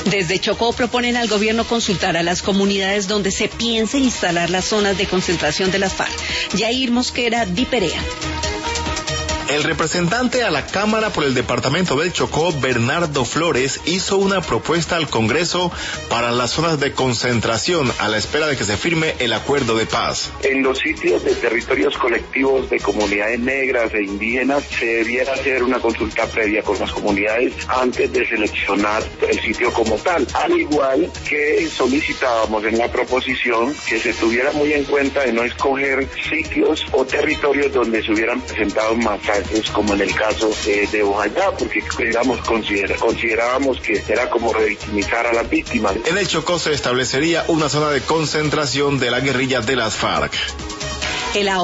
Desde Chocó proponen al gobierno consultar a las comunidades donde se piense instalar las zonas de concentración de las FARC. Yair Mosquera, Di Perea. El representante a la Cámara por el departamento del Chocó, Bernardo Flores, hizo una propuesta al Congreso para las zonas de concentración a la espera de que se firme el acuerdo de paz. En los sitios de territorios colectivos de comunidades negras e indígenas se debiera hacer una consulta previa con las comunidades antes de seleccionar el sitio como tal, al igual que solicitábamos en la proposición que se tuviera muy en cuenta de no escoger sitios o territorios donde se hubieran presentado masacres, como en el caso de Bojayá, porque digamos considerábamos que era como revictimizar a las víctimas. En el Chocó se establecería una zona de concentración de la guerrilla de las FARC.